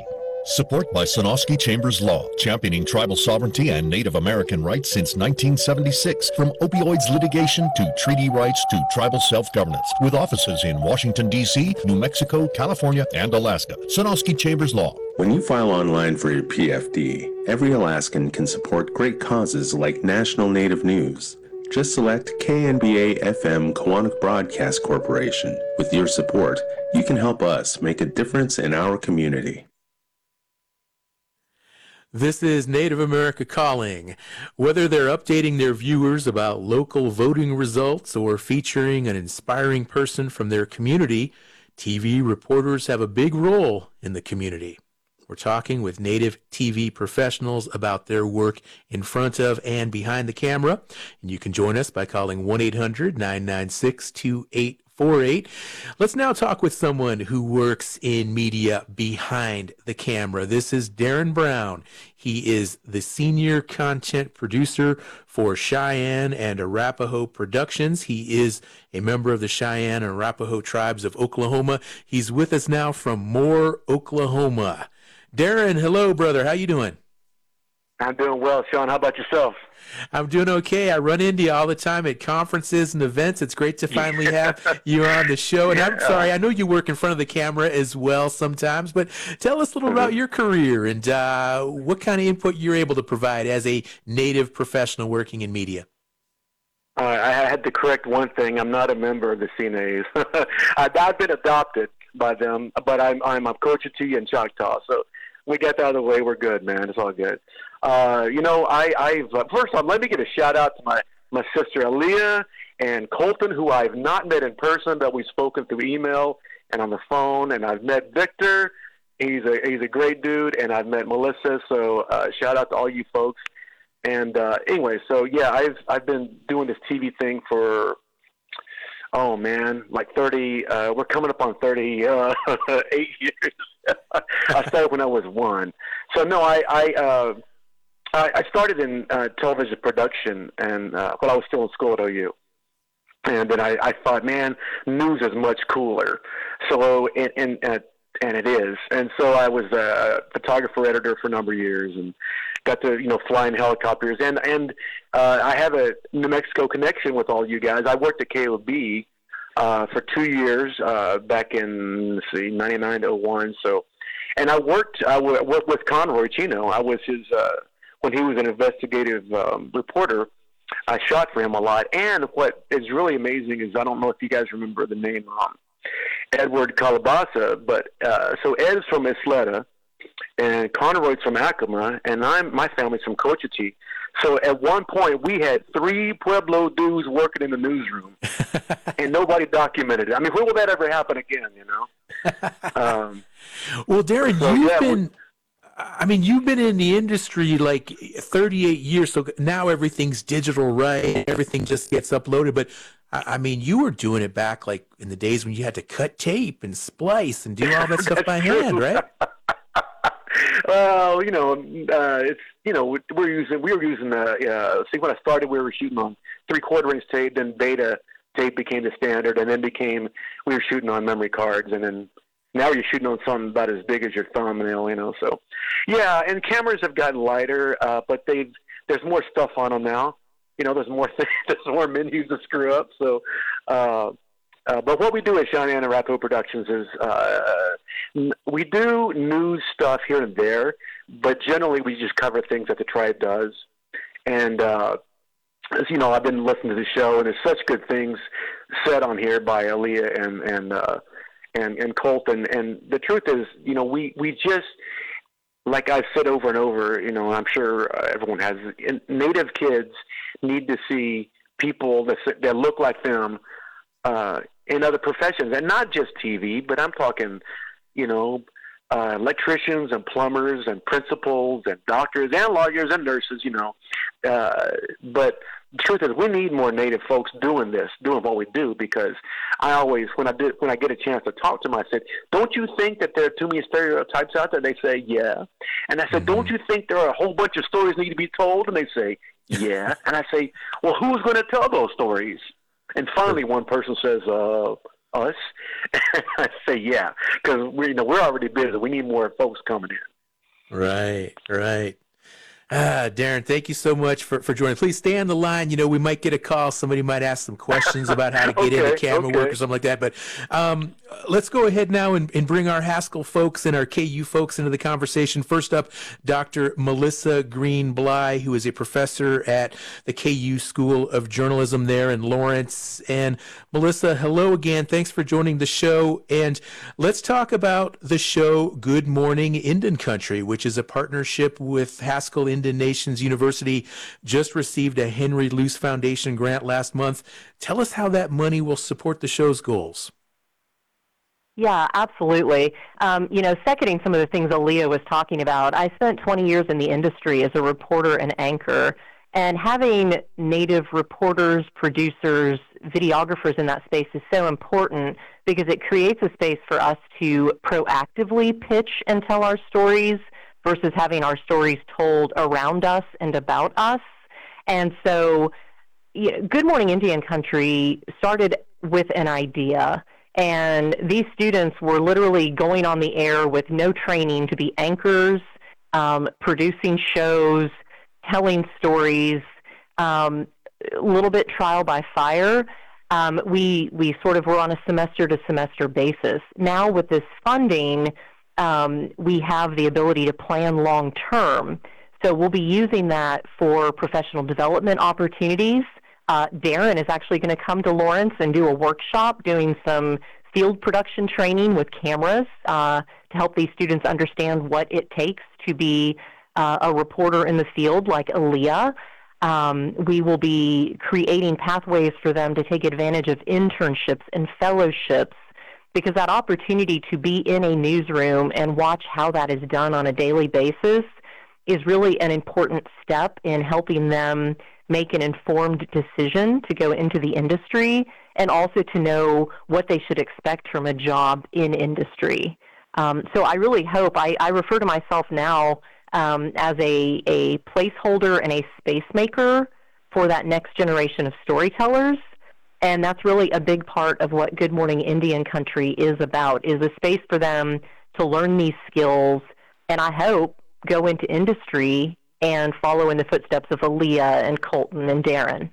Support by Sonosky Chambers Law, championing tribal sovereignty and Native American rights since nineteen seventy-six. From opioids litigation to treaty rights to tribal self-governance. With offices in Washington, D C, New Mexico, California, and Alaska. Sonosky Chambers Law. When you file online for your P F D, every Alaskan can support great causes like National Native News. Just select K N B A F M Kawanak Broadcast Corporation. With your support, you can help us make a difference in our community. This is Native America Calling. Whether they're updating their viewers about local voting results or featuring an inspiring person from their community, T V reporters have a big role in the community. We're talking with Native T V professionals about their work in front of and behind the camera. And you can join us by calling one eight hundred nine nine six two eight four eight. Let's now talk with someone who works in media behind the camera. This is Darren Brown. He is the senior content producer for Cheyenne and Arapaho Productions. He is a member of the Cheyenne and Arapaho tribes of Oklahoma. He's with us now from Moore, Oklahoma. Darren, hello, brother. How you doing? I'm doing well, Sean. How about yourself? I'm doing okay. I run into you all the time at conferences and events. It's great to finally have you on the show. And I'm sorry, I know you work in front of the camera as well sometimes, but tell us a little about your career and uh, what kind of input you're able to provide as a Native professional working in media. Uh, I had to correct one thing. I'm not a member of the C N As. I've been adopted by them, but I'm I'm a Cochiti and Choctaw. So we got that out of the way. We're good, man. It's all good. Uh, you know, I, I've uh, first off, let me give a shout out to my, my sister Aaliyah and Colton, who I've not met in person, but we've spoken through email and on the phone. And I've met Victor. He's a he's a great dude, and I've met Melissa. So uh, shout out to all you folks. And uh, anyway, so yeah, I've I've been doing this T V thing for oh man, like thirty. Uh, we're coming up on thirty uh, eight years. I started when I was one. So no, I I. Uh, I started in uh, television production, and uh, while I was still in school at O U, and then I, I thought, man, news is much cooler. So, and and, uh, and it is. And so I was a photographer editor for a number of years, and got to you know fly in helicopters. And and uh, I have a New Mexico connection with all you guys. I worked at K O B uh, for two years uh, back in let's see ninety-nine to oh one. So, and I worked I worked with Conroy Chino. I was his. Uh, When he was an investigative um, reporter, I shot for him a lot. And what is really amazing is I don't know if you guys remember the name um, Edward Calabasa, but uh, so Ed's from Isleta, and Conroy's from Acoma, and I'm my family's from Cochiti. So at one point we had three Pueblo dudes working in the newsroom, and nobody documented it. I mean, when will that ever happen again? You know. Um, well, Darren, so, you've yeah, been. I mean, you've been in the industry like thirty-eight years, so now everything's digital, right? Everything just gets uploaded. But, I mean, you were doing it back like in the days when you had to cut tape and splice and do all that stuff by true. hand, right? Well, you know, uh, it's, you know, we're using, we were using, uh, uh, see, when I started, we were shooting on three-quarter inch tape, then beta tape became the standard, and then became, we were shooting on memory cards, and then now you're shooting on something about as big as your thumbnail, you know. So, yeah, and cameras have gotten lighter, uh, but they've there's more stuff on them now. You know, there's more things, there's more menus to screw up. So, uh, uh, but what we do at Cheyenne and Arapaho Productions is uh, we do news stuff here and there, but generally we just cover things that the tribe does. And uh, as you know, I've been listening to the show, and there's such good things said on here by Aaliyah and and. Uh, And, and Colton, and the truth is, you know, we, we just, like I've said over and over, you know, I'm sure uh, everyone has, Native kids need to see people that, that look like them uh, in other professions, and not just T V, but I'm talking, you know, uh, electricians and plumbers and principals and doctors and lawyers and nurses, you know, uh, but the truth is, we need more Native folks doing this, doing what we do, because I always, when I did, when I get a chance to talk to them, I said, "Don't you think that there are too many stereotypes out there?" They say, "Yeah," and I said, mm-hmm. "Don't you think there are a whole bunch of stories need to be told?" And they say, "Yeah," and I say, "Well, who's going to tell those stories?" And finally, one person says, "Uh, us." And I say, "Yeah," because we, you know, we're already busy. We need more folks coming in. Right, right. Ah, Darren, thank you so much for, for joining. Please stay on the line. You know, we might get a call. Somebody might ask some questions about how to get okay, into camera okay. work or something like that. But um, let's go ahead now and, and bring our Haskell folks and our K U folks into the conversation. First up, Doctor Melissa Green-Bly, who is a professor at the K U School of Journalism there in Lawrence. And Melissa, hello again. Thanks for joining the show. And let's talk about the show Good Morning Indian Country, which is a partnership with Haskell Indian Nations University. Just received a Henry Luce Foundation grant last month. Tell us how that money will support the show's goals. Yeah, absolutely. Um, you know, seconding some of the things Aaliyah was talking about, I spent twenty years in the industry as a reporter and anchor, and having Native reporters, producers, videographers in that space is so important because it creates a space for us to proactively pitch and tell our stories versus having our stories told around us and about us. And so yeah, Good Morning Indian Country started with an idea, and these students were literally going on the air with no training to be anchors, um, producing shows, telling stories, um, a little bit trial by fire. Um, we, we sort of were on a semester-to-semester basis. Now with this funding, Um, we have the ability to plan long-term. So we'll be using that for professional development opportunities. Uh, Darren is actually going to come to Lawrence and do a workshop doing some field production training with cameras uh, to help these students understand what it takes to be uh, a reporter in the field like Aaliyah. Um, we will be creating pathways for them to take advantage of internships and fellowships, because that opportunity to be in a newsroom and watch how that is done on a daily basis is really an important step in helping them make an informed decision to go into the industry and also to know what they should expect from a job in industry. Um, so I really hope, I, I refer to myself now um, as a, a placeholder and a space maker for that next generation of storytellers. And that's really a big part of what Good Morning Indian Country is about, is a space for them to learn these skills and I hope go into industry and follow in the footsteps of Aaliyah and Colton and Darren.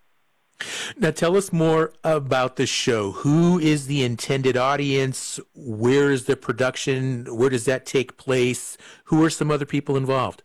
Now tell us more about the show. Who is the intended audience? Where is the production? Where does that take place? Who are some other people involved?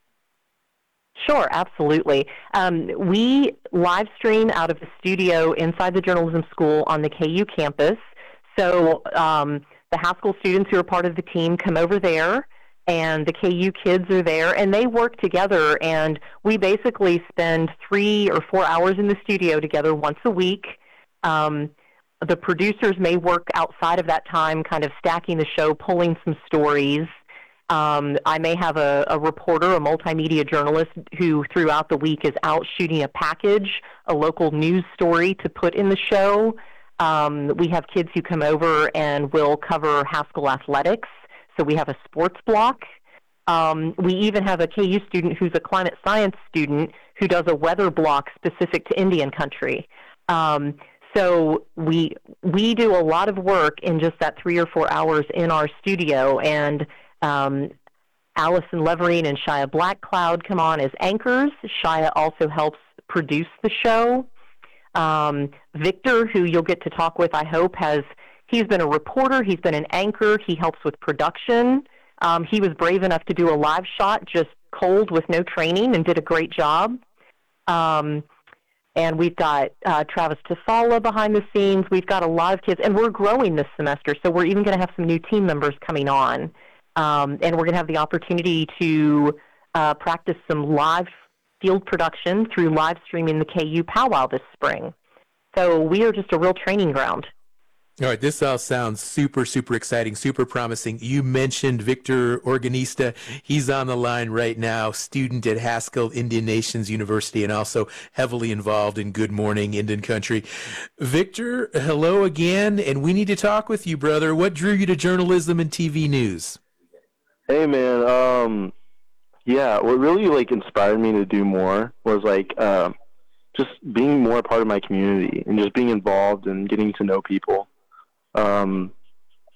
Sure, absolutely. Um, we live stream out of the studio inside the journalism school on the K U campus. So um, the Haskell students who are part of the team come over there, and the K U kids are there, and they work together, and we basically spend three or four hours in the studio together once a week. Um, the producers may work outside of that time, kind of stacking the show, pulling some stories. Um, I may have a, a reporter, a multimedia journalist, who throughout the week is out shooting a package, a local news story to put in the show. Um, we have kids who come over and will cover Haskell athletics, so we have a sports block. Um, we even have a K U student who's a climate science student who does a weather block specific to Indian Country. Um, so we we do a lot of work in just that three or four hours in our studio, and Um, Allison Leverine and Shia Blackcloud come on as anchors. Shia also helps produce the show. Um, Victor, who you'll get to talk with, I hope, has he's been a reporter, he's been an anchor, he helps with production. Um, he was brave enough to do a live shot just cold with no training and did a great job. Um, and we've got uh, Travis Tasala behind the scenes. We've got a lot of kids, and we're growing this semester, so we're even going to have some new team members coming on. Um, and we're going to have the opportunity to uh, practice some live field production through live streaming the K U powwow this spring. So we are just a real training ground. All right, this all sounds super, super exciting, super promising. You mentioned Victor Organista. He's on the line right now, student at Haskell Indian Nations University and also heavily involved in Good Morning Indian Country. Victor, hello again, and we need to talk with you, brother. What drew you to journalism and T V news? Hey, man. Um, yeah, what really, like, inspired me to do more was, like, uh, just being more a part of my community and just being involved and getting to know people. Um,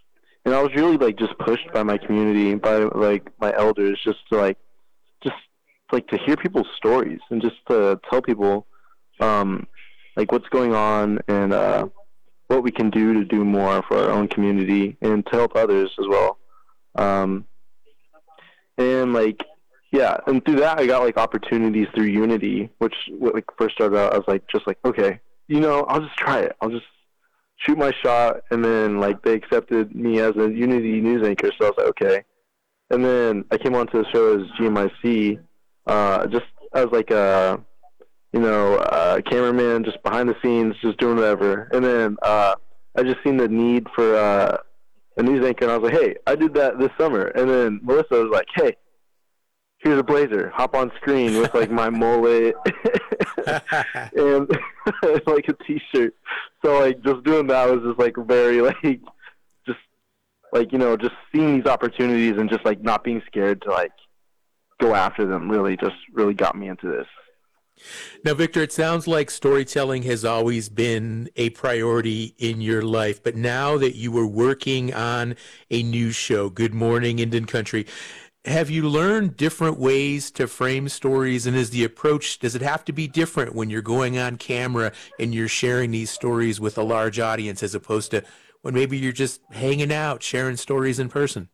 and I was really like just pushed by my community, by like my elders, just to like, just like to hear people's stories and just to tell people, um, like what's going on and uh, what we can do to do more for our own community and to help others as well. Um, and like, yeah, and through that I got like opportunities through Unity, which like first started out, I was like, just like, okay, you know, I'll just try it. I'll just shoot my shot. And then like they accepted me as a Unity news anchor. So I was like, okay. And then I came onto the show as G M I C, uh, just as like a, you know, uh, cameraman, just behind the scenes, just doing whatever. And then uh, I just seen the need for uh, a news anchor, and I was like, hey, I did that this summer. And then Melissa was like, hey, here's a blazer, hop on screen with like my mullet and like a t-shirt. So like just doing that was just like very like, just like, you know, just seeing these opportunities and just like not being scared to like go after them really just really got me into this. Now, Victor, it sounds like storytelling has always been a priority in your life, but now that you were working on a news show, Good Morning Indian Country, have you learned different ways to frame stories, and is the approach, does it have to be different when you're going on camera and you're sharing these stories with a large audience as opposed to when maybe you're just hanging out, sharing stories in person?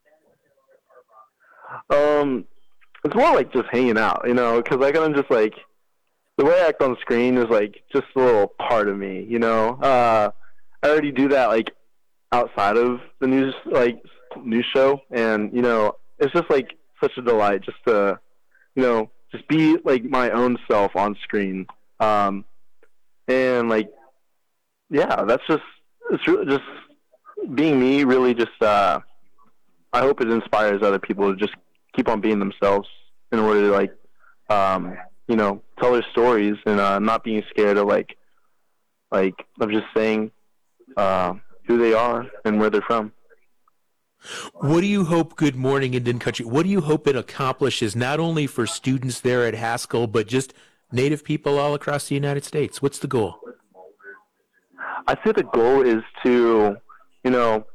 Um, it's more like just hanging out, you know, because I kind of just like, the way I act on screen is like just a little part of me, you know. Uh, I already do that like outside of the news, like news show, and you know, it's just like such a delight just to, you know, just be like my own self on screen. Um, and like, yeah, that's just it's really just being me. Really, just uh, I hope it inspires other people to just keep on being themselves in order to like, um. you know, tell their stories and uh, not being scared of like, like of just saying uh, who they are and where they're from. What do you hope Good Morning Indian Country, what do you hope it accomplishes not only for students there at Haskell, but just Native people all across the United States? What's the goal? I think the goal is to, you know,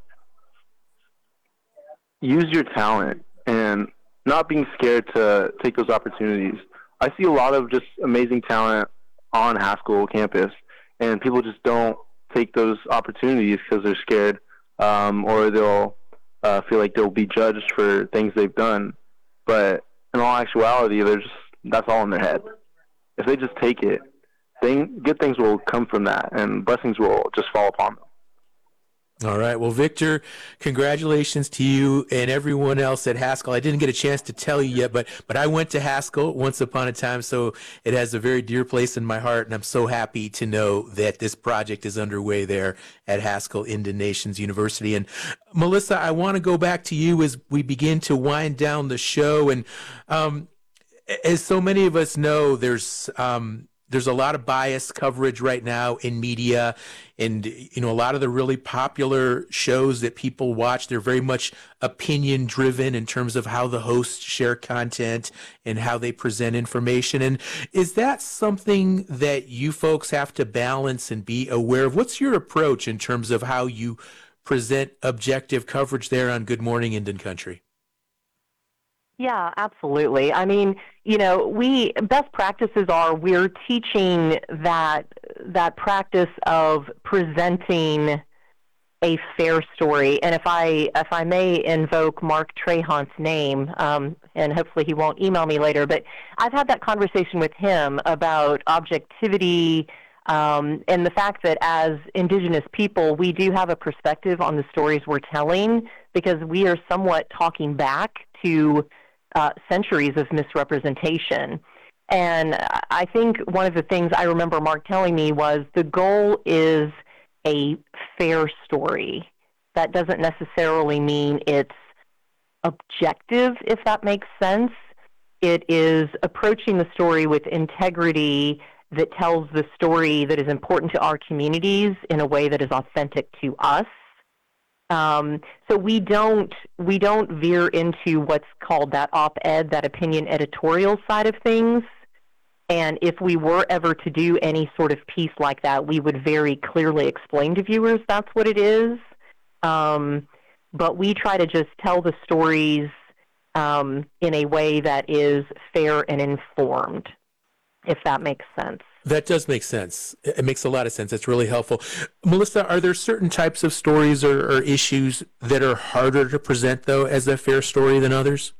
use your talent and not being scared to take those opportunities. I see a lot of just amazing talent on Haskell campus, and people just don't take those opportunities because they're scared, um, or they'll uh, feel like they'll be judged for things they've done. But in all actuality, they're just that's all in their head. If they just take it, thing, good things will come from that, and blessings will just fall upon them. All right. Well, Victor, congratulations to you and everyone else at Haskell. I didn't get a chance to tell you yet, but but I went to Haskell once upon a time, so it has a very dear place in my heart, and I'm so happy to know that this project is underway there at Haskell Indian Nations University. And Melissa, I want to go back to you as we begin to wind down the show. And um, as so many of us know, there's um, There's a lot of bias coverage right now in media, and you know a lot of the really popular shows that people watch, they're very much opinion driven in terms of how the hosts share content and how they present information. And is that something that you folks have to balance and be aware of? What's your approach in terms of how you present objective coverage there on Good Morning Indian Country? Yeah, absolutely. I mean, you know, we best practices are we're teaching that that practice of presenting a fair story. And if I if I may invoke Mark Trahant's name, um, and hopefully he won't email me later, but I've had that conversation with him about objectivity, um, and the fact that as Indigenous people, we do have a perspective on the stories we're telling because we are somewhat talking back to Uh, centuries of misrepresentation. And I think one of the things I remember Mark telling me was the goal is a fair story. That doesn't necessarily mean it's objective, if that makes sense. It is approaching the story with integrity that tells the story that is important to our communities in a way that is authentic to us. Um, so we don't we don't veer into what's called that op-ed, that opinion editorial side of things. And if we were ever to do any sort of piece like that, we would very clearly explain to viewers that's what it is. Um, but we try to just tell the stories um, in a way that is fair and informed, if that makes sense. That does make sense. It makes a lot of sense. It's really helpful. Melissa, are there certain types of stories or, or issues that are harder to present, though, as a fair story than others?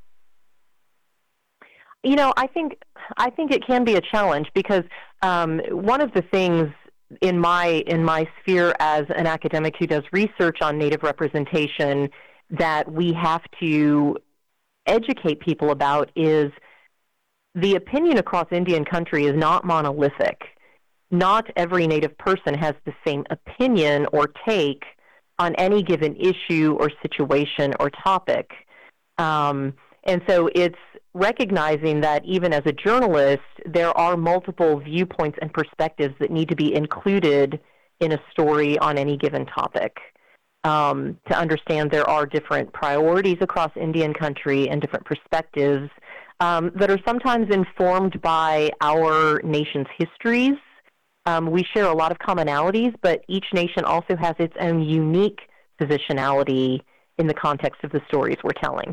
You know, I think I think it can be a challenge because um, one of the things in my in my sphere as an academic who does research on Native representation that we have to educate people about is the opinion across Indian country is not monolithic. Not every Native person has the same opinion or take on any given issue or situation or topic. Um, and so it's recognizing that even as a journalist, there are multiple viewpoints and perspectives that need to be included in a story on any given topic. Um, to understand there are different priorities across Indian country and different perspectives um, that are sometimes informed by our nation's histories. Um, we share a lot of commonalities, but each nation also has its own unique positionality in the context of the stories we're telling.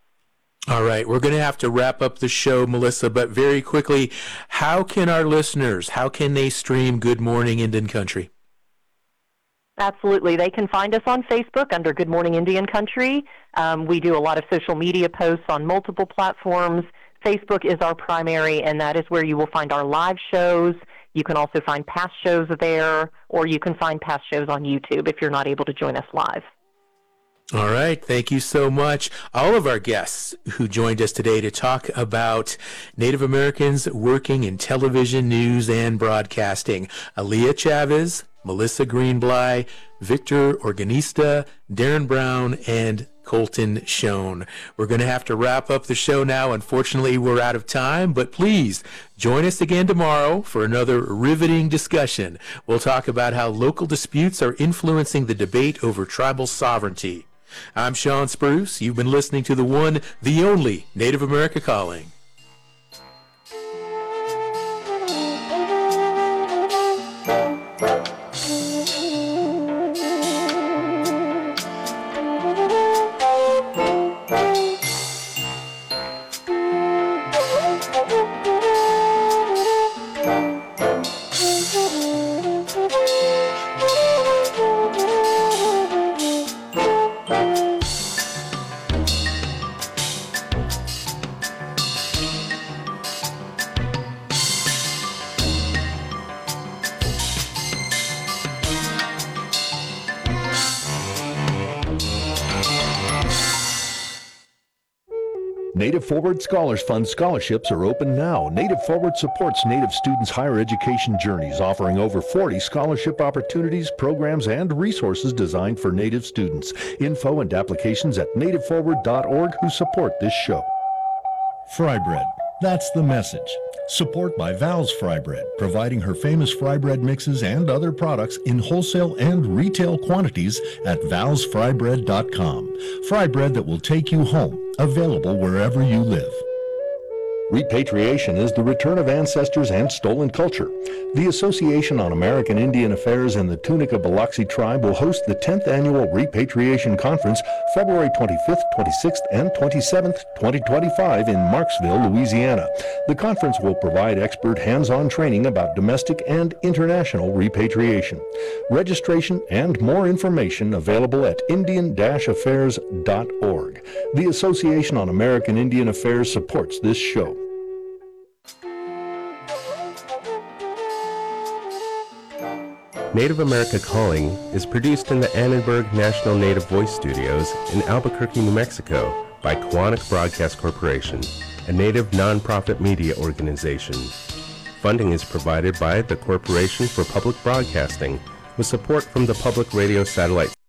All right, we're going to have to wrap up the show, Melissa, but very quickly, how can our listeners, how can they stream Good Morning Indian Country? Absolutely. They can find us on Facebook under Good Morning Indian Country. Um, we do a lot of social media posts on multiple platforms. Facebook is our primary, and that is where you will find our live shows. You can also find past shows there, or you can find past shows on YouTube if you're not able to join us live. All right. Thank you so much. All of our guests who joined us today to talk about Native Americans working in television, news, and broadcasting. Aaliyah Chavez, Melissa Greenbly, Victor Organista, Darren Brown, and Colton Schoen. We're going to have to wrap up the show now. Unfortunately, we're out of time, but please join us again tomorrow for another riveting discussion. We'll talk about how local disputes are influencing the debate over tribal sovereignty. I'm Sean Spruce. You've been listening to the one, the only Native America Calling. Native Forward Scholars Fund scholarships are open now. Native Forward supports Native students' higher education journeys, offering over forty scholarship opportunities, programs, and resources designed for Native students. Info and applications at native forward dot org who support this show. Fry bread. That's the message. Support by Val's Fry Bread, providing her famous fry bread mixes and other products in wholesale and retail quantities at vals fry bread dot com. Fry bread that will take you home, available wherever you live. Repatriation is the return of ancestors and stolen culture. The Association on American Indian Affairs and the Tunica Biloxi Tribe will host the tenth Annual Repatriation Conference February twenty-fifth, twenty-sixth, and twenty-seventh, twenty twenty-five in Marksville, Louisiana. The conference will provide expert hands-on training about domestic and international repatriation. Registration and more information available at indian dash affairs dot org. The Association on American Indian Affairs supports this show. Native America Calling is produced in the Annenberg National Native Voice Studios in Albuquerque, New Mexico by Koahnic Broadcast Corporation, a Native nonprofit media organization. Funding is provided by the Corporation for Public Broadcasting with support from the Public Radio Satellite